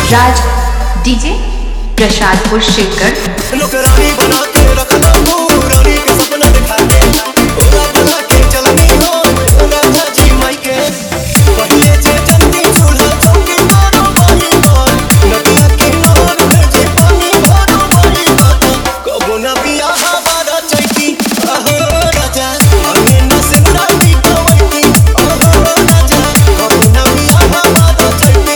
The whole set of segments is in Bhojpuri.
राज डीजे प्रसादपुर शिवगढ़। लोग रानी बना के रखना रानी के सपना दिखा के ओला बना के चलनी हो राजा जी माई के पहले जे जल्दी चूल्हा चौकी मारो बाई बात नदिया के नार में जे पानी भरो बाई बात कबो ना बिया हमारा चैती अहो राजा हमें न सिंगारी कवैती अहो राजा कबो ना बिया हमारा चैती।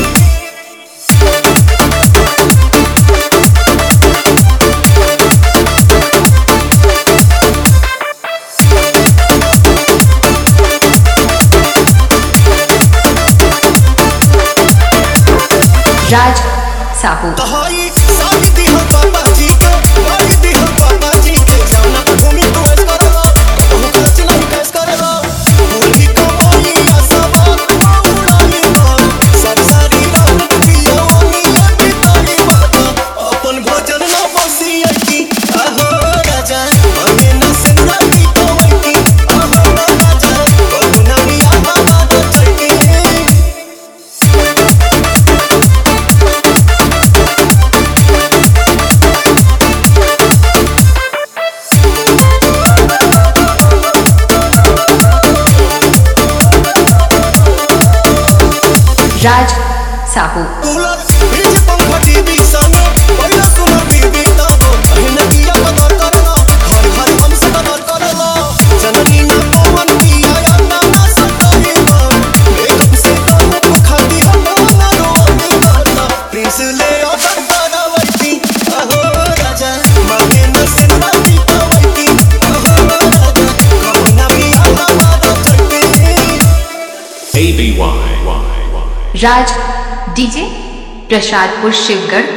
राज साहू तहाई साथ दी हो पापा जी के वाली दी हो पापा जी के जाना घूमी तू ऐस करवा तू खर्च नहीं कैस करवा पूरी कमाई आशा बात उड़ानी बात सारी रात पिया वाली अटी तारी बात अपन भोजन ना बसी अटी अहो राजा हमें न सिंगारी कवैती अहो राजा कबो ना बिया हमारा चैती। राज साहू कूलर फ्रिज पंखा टीवी सामने पहले सुनो टीवी तबो अहिन किया कदर करना हर हर हम से कदर करना जननी ना पवन पिया या ना सकते हो मेकअप से कम खाती हम ना रोती करना प्रिंस ले ऑर्डर करवैती अहो राजा मांगे न सिंगारी कवैती अहो राजा कबो ना बिया हमारा चैती। ABY Raj DJ Prasadpur Shivgarh.